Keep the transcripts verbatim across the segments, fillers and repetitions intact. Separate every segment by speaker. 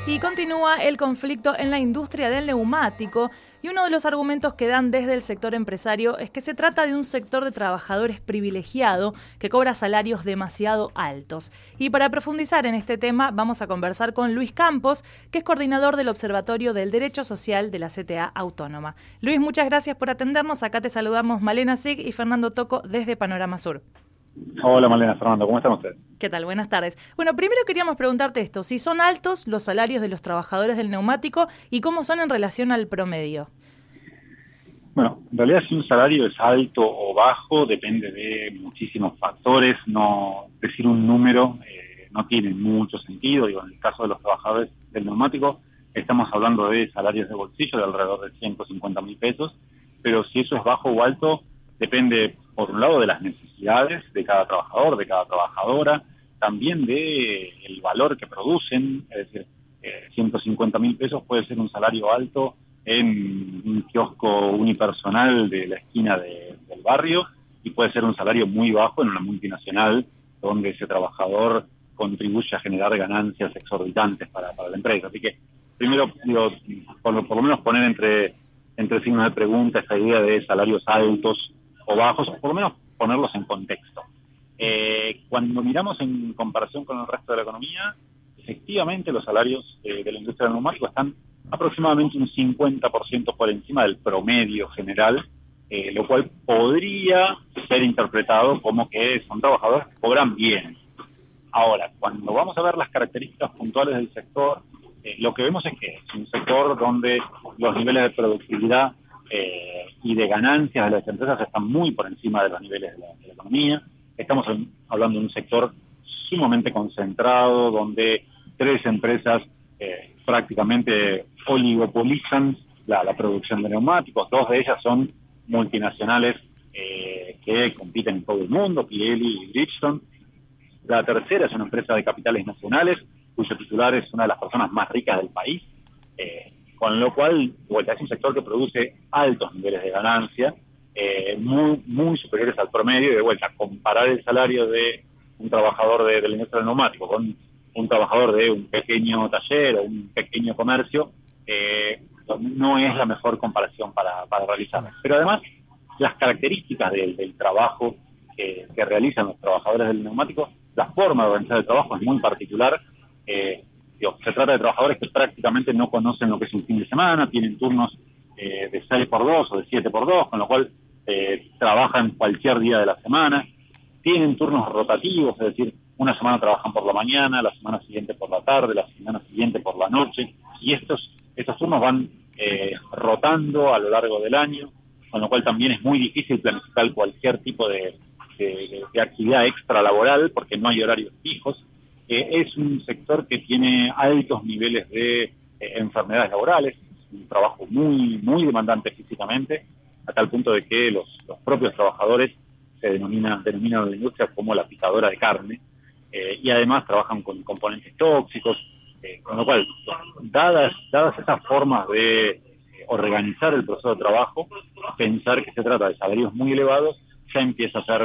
Speaker 1: Y continúa el conflicto en la industria del neumático, y uno de los argumentos que dan desde el sector empresario es que se trata de un sector de trabajadores privilegiado que cobra salarios demasiado altos. Y para profundizar en este tema vamos a conversar con Luis Campos, que es coordinador del Observatorio del Derecho Social de la C T A Autónoma. Luis, muchas gracias por atendernos. Acá te saludamos Malena Sig y Fernando Toco desde Panorama Sur.
Speaker 2: Hola Malena, Fernando, ¿cómo están ustedes?
Speaker 1: ¿Qué tal? Buenas tardes. Bueno, primero queríamos preguntarte esto, si son altos los salarios de los trabajadores del neumático y cómo son en relación al promedio.
Speaker 2: Bueno, en realidad si un salario es alto o bajo depende de muchísimos factores, no decir un número eh, no tiene mucho sentido. Digo, en el caso de los trabajadores del neumático estamos hablando de salarios de bolsillo de alrededor de ciento cincuenta mil pesos, pero si eso es bajo o alto depende, por un lado, de las necesidades de cada trabajador, de cada trabajadora, también de el valor que producen, es decir, eh, ciento cincuenta mil pesos puede ser un salario alto en un kiosco unipersonal de la esquina de, del barrio y puede ser un salario muy bajo en una multinacional donde ese trabajador contribuye a generar ganancias exorbitantes para, para la empresa. Así que, primero, digo, por, por lo menos poner entre, entre signos de pregunta esta idea de salarios altos o bajos, o por lo menos ponerlos en contexto. Eh, cuando miramos en comparación con el resto de la economía, efectivamente los salarios eh, de la industria del neumático están aproximadamente un cincuenta por ciento por encima del promedio general, eh, lo cual podría ser interpretado como que son trabajadores que cobran bien. Ahora, cuando vamos a ver las características puntuales del sector, eh, lo que vemos es que es un sector donde los niveles de productividad Eh, y de ganancias de las empresas están muy por encima de los niveles de la, de la economía. Estamos en, hablando de un sector sumamente concentrado, donde tres empresas eh, prácticamente oligopolizan la, la producción de neumáticos. Dos de ellas son multinacionales eh, que compiten en todo el mundo, Pirelli y Bridgestone. La tercera es una empresa de capitales nacionales, cuyo titular es una de las personas más ricas del país. Eh, Con lo cual, vuelta, es un sector que produce altos niveles de ganancia, eh, muy muy superiores al promedio, y de vuelta, comparar el salario de un trabajador de, de la industria del neumático con un trabajador de un pequeño taller o un pequeño comercio, eh, no es la mejor comparación para, para realizar. Pero además, las características del, del trabajo que, que realizan los trabajadores del neumático, la forma de organizar el trabajo es muy particular. eh, Se trata de trabajadores que prácticamente no conocen lo que es un fin de semana, tienen turnos eh, de seis por dos o de siete por dos, con lo cual eh, trabajan cualquier día de la semana, tienen turnos rotativos, es decir, una semana trabajan por la mañana, la semana siguiente por la tarde, la semana siguiente por la noche, y estos, estos turnos van eh, rotando a lo largo del año, con lo cual también es muy difícil planificar cualquier tipo de, de, de, de actividad extralaboral, porque no hay horarios fijos. Eh, es un sector que tiene altos niveles de eh, enfermedades laborales, un trabajo muy muy demandante físicamente, a tal punto de que los, los propios trabajadores se denominan, denominan a la industria como la picadora de carne, eh, y además trabajan con componentes tóxicos, eh, con lo cual, dadas, dadas esas formas de eh, organizar el proceso de trabajo, pensar que se trata de salarios muy elevados ya empieza a ser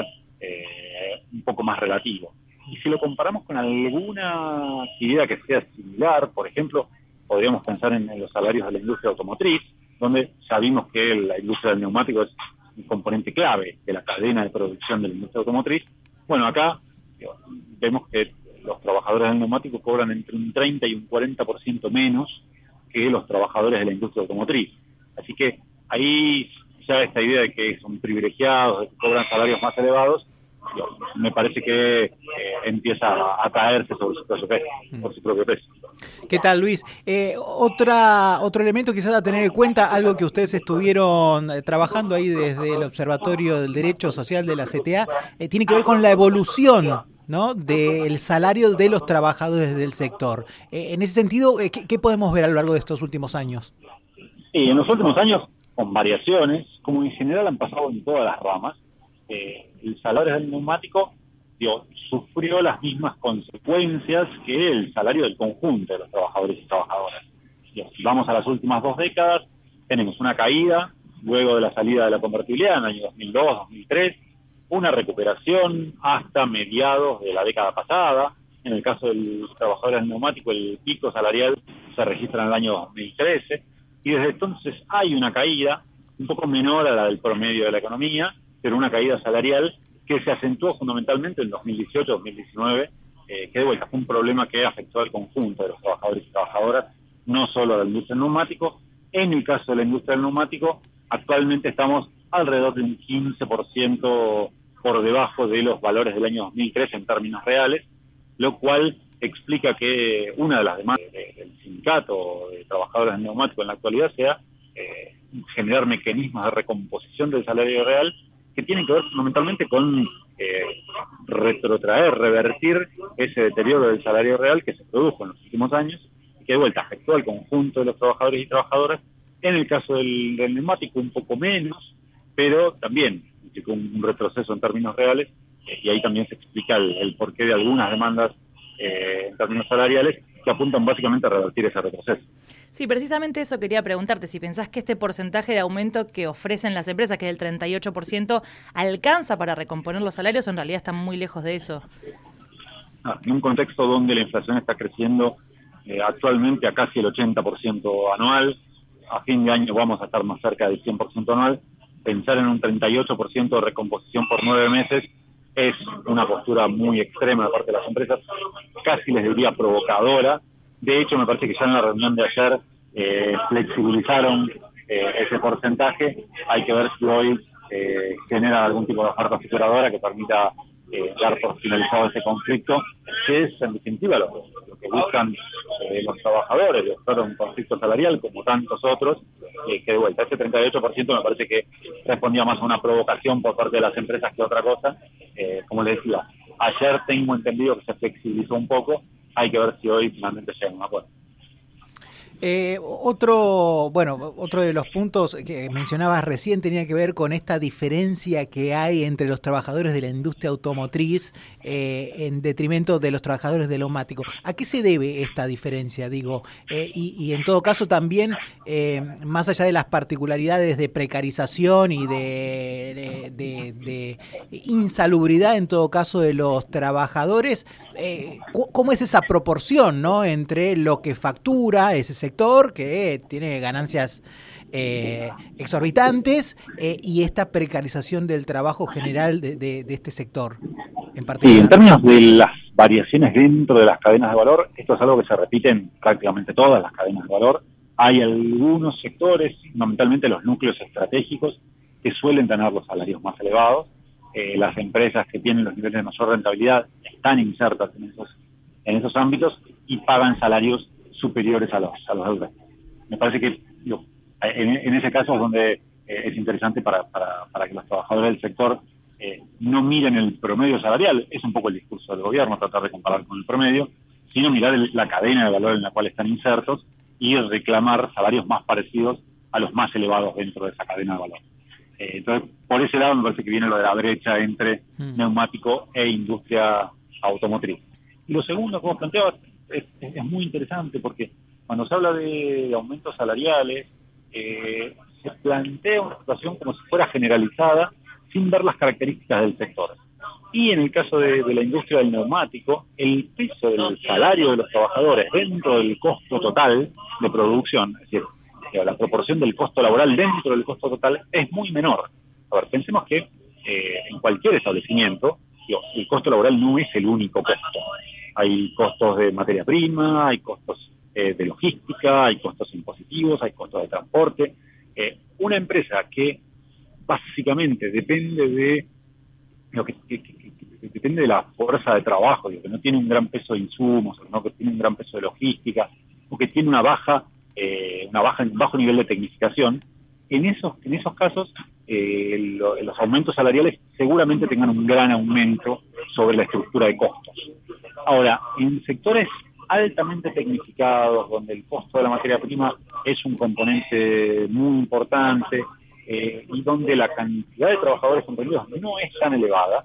Speaker 2: eh, un poco más relativo. Y si lo comparamos con alguna actividad que sea similar, por ejemplo, podríamos pensar en, en los salarios de la industria automotriz, donde ya vimos que la industria del neumático es un componente clave de la cadena de producción de la industria automotriz. Bueno, acá digo, vemos que los trabajadores del neumático cobran entre un treinta y un cuarenta por ciento menos que los trabajadores de la industria automotriz. Así que ahí ya esta idea de que son privilegiados, de que cobran salarios más elevados, me parece que eh, empieza a, a caerse sobre su propio peso, por su propio peso.
Speaker 3: ¿Qué tal, Luis? Eh, otra otro elemento quizás a tener en cuenta, algo que ustedes estuvieron eh, trabajando ahí desde el Observatorio del Derecho Social de la C T A, eh, tiene que ver con la evolución, ¿no?, del salario de los trabajadores del sector. Eh, en ese sentido, eh, ¿qué, ¿qué podemos ver a lo largo de estos últimos años?
Speaker 2: Sí, en los últimos años, con variaciones, como en general han pasado en todas las ramas, eh, el salario del neumático digo, sufrió las mismas consecuencias que el salario del conjunto de los trabajadores y trabajadoras. Digo, si vamos a las últimas dos décadas, tenemos una caída, luego de la salida de la convertibilidad en el año dos mil dos, dos mil tres, una recuperación hasta mediados de la década pasada. En el caso del trabajador del neumático, el pico salarial se registra en el año dos mil trece, y desde entonces hay una caída un poco menor a la del promedio de la economía, pero una caída salarial que se acentuó fundamentalmente en dos mil dieciocho dos mil diecinueve, eh, que de vuelta fue un problema que afectó al conjunto de los trabajadores y trabajadoras, no solo a la industria del neumático. En el caso de la industria del neumático, actualmente estamos alrededor de un quince por ciento por debajo de los valores del año dos mil trece en términos reales, lo cual explica que una de las demandas del sindicato de trabajadores del neumático en la actualidad sea eh, generar mecanismos de recomposición del salario real que tienen que ver fundamentalmente con eh, retrotraer, revertir ese deterioro del salario real que se produjo en los últimos años y que de vuelta afectó al conjunto de los trabajadores y trabajadoras. En el caso del, del neumático un poco menos, pero también implicó un, un retroceso en términos reales, eh, y ahí también se explica el, el porqué de algunas demandas eh, en términos salariales que apuntan básicamente a revertir ese retroceso.
Speaker 1: Sí, precisamente eso quería preguntarte, si pensás que este porcentaje de aumento que ofrecen las empresas, que es el treinta y ocho por ciento, ¿alcanza para recomponer los salarios o en realidad están muy lejos de eso?
Speaker 2: Ah, en un contexto donde la inflación está creciendo eh, actualmente a casi el ochenta por ciento anual, a fin de año vamos a estar más cerca del cien por ciento anual, pensar en un treinta y ocho por ciento de recomposición por nueve meses es una postura muy extrema de parte de las empresas, casi les diría provocadora. De hecho, me parece que ya en la reunión de ayer eh, flexibilizaron eh, ese porcentaje. Hay que ver si hoy eh, genera algún tipo de oferta superadora que permita eh, dar por finalizado ese conflicto, que es en definitiva lo, lo que buscan eh, los trabajadores, de buscar un conflicto salarial como tantos otros, eh, que de vuelta ese treinta y ocho por ciento me parece que respondía más a una provocación por parte de las empresas que otra cosa. Eh, como les decía, ayer tengo entendido que se flexibilizó un poco. Hay que ver si hoy finalmente llega a un acuerdo.
Speaker 3: Eh, otro, bueno, otro de los puntos que mencionabas recién tenía que ver con esta diferencia que hay entre los trabajadores de la industria automotriz eh, en detrimento de los trabajadores del neumático. ¿A qué se debe esta diferencia? Digo, eh, y, y en todo caso también, eh, más allá de las particularidades de precarización y de, de, de, de insalubridad en todo caso de los trabajadores, eh, ¿cómo es esa proporción, ¿no?, entre lo que factura ese sector sector que tiene ganancias eh, exorbitantes eh, y esta precarización del trabajo general de, de, de este sector en particular?
Speaker 2: Sí, en términos de las variaciones dentro de las cadenas de valor, esto es algo que se repite en prácticamente todas las cadenas de valor. Hay algunos sectores, fundamentalmente los núcleos estratégicos, que suelen tener los salarios más elevados. Eh, las empresas que tienen los niveles de mayor rentabilidad están insertas en esos, en esos ámbitos y pagan salarios superiores a los a los del resto. Me parece que yo, en, en ese caso es donde eh, es interesante para, para, para que los trabajadores del sector eh, no miren el promedio salarial, es un poco el discurso del gobierno, tratar de comparar con el promedio, sino mirar el, la cadena de valor en la cual están insertos y reclamar salarios más parecidos a los más elevados dentro de esa cadena de valor. Eh, entonces, por ese lado me parece que viene lo de la brecha entre mm. neumático e industria automotriz. Y lo segundo, como planteaba, Es, es muy interesante porque cuando se habla de aumentos salariales eh, se plantea una situación como si fuera generalizada sin ver las características del sector. Y en el caso de, de la industria del neumático, el peso del salario de los trabajadores dentro del costo total de producción, es decir, la proporción del costo laboral dentro del costo total es muy menor. A ver, pensemos que eh, en cualquier establecimiento, digo, el costo laboral no es el único costo. Hay costos de materia prima, hay costos eh, de logística, hay costos impositivos, hay costos de transporte. Eh, una empresa que básicamente depende de lo que, que, que, que depende de la fuerza de trabajo, digo, que no tiene un gran peso de insumos, ¿no?, que tiene un gran peso de logística, o que tiene una baja, eh, una baja, un bajo nivel de tecnificación, en esos, en esos casos eh, lo, los aumentos salariales seguramente tengan un gran aumento sobre la estructura de costos. Ahora, en sectores altamente tecnificados, donde el costo de la materia prima es un componente muy importante eh, y donde la cantidad de trabajadores comprendidos no es tan elevada,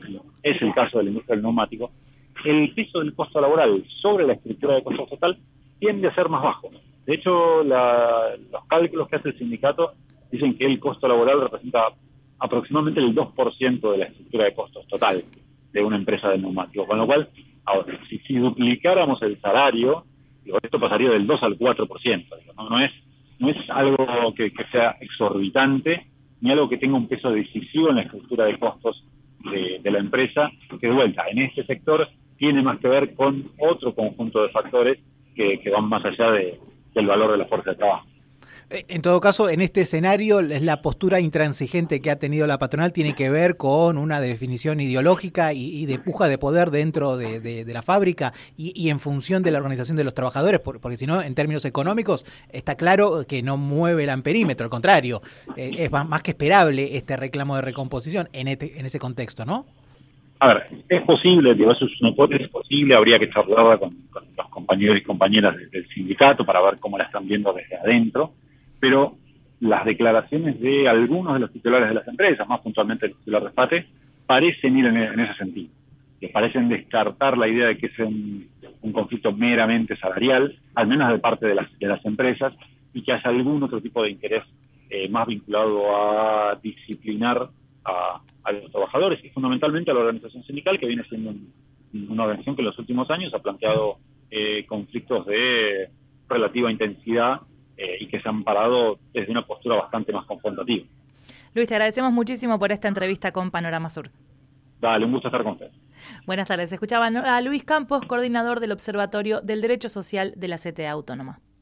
Speaker 2: es el caso de la industria del neumático, el peso del costo laboral sobre la estructura de costos total tiende a ser más bajo. De hecho, la, los cálculos que hace el sindicato dicen que el costo laboral representa aproximadamente el dos por ciento de la estructura de costos total de una empresa de neumáticos, con lo cual, ahora, si, si duplicáramos el salario, Digo, esto pasaría del dos al cuatro por ciento. Digo, no, no es no es algo que, que sea exorbitante, ni algo que tenga un peso decisivo en la estructura de costos de, de la empresa, que de vuelta, en este sector tiene más que ver con otro conjunto de factores que, que van más allá de, del valor de la fuerza de trabajo.
Speaker 3: En todo caso, en este escenario, la postura intransigente que ha tenido la patronal tiene que ver con una definición ideológica y, y de puja de poder dentro de, de, de la fábrica y, y en función de la organización de los trabajadores, porque, porque si no, en términos económicos, está claro que no mueve el amperímetro, al contrario, eh, es más, más que esperable este reclamo de recomposición en, este, en ese contexto, ¿no?
Speaker 2: A ver, es posible, digo, eso es una hipótesis posible, habría que charlarla con, con los compañeros y compañeras del sindicato para ver cómo la están viendo desde adentro, pero las declaraciones de algunos de los titulares de las empresas, más puntualmente el titular de Spate, parecen ir en, en ese sentido, que parecen descartar la idea de que sea un, un conflicto meramente salarial, al menos de parte de las, de las empresas, y que haya algún otro tipo de interés eh, más vinculado a disciplinar a, a los trabajadores y fundamentalmente a la organización sindical, que viene siendo un, una organización que en los últimos años ha planteado eh, conflictos de relativa intensidad eh, y que se han parado desde una postura bastante más confrontativa.
Speaker 1: Luis, te agradecemos muchísimo por esta entrevista con Panorama Sur.
Speaker 2: Dale, un gusto estar con usted.
Speaker 1: Buenas tardes. Escuchaban a Luis Campos, coordinador del Observatorio del Derecho Social de la C T A Autónoma.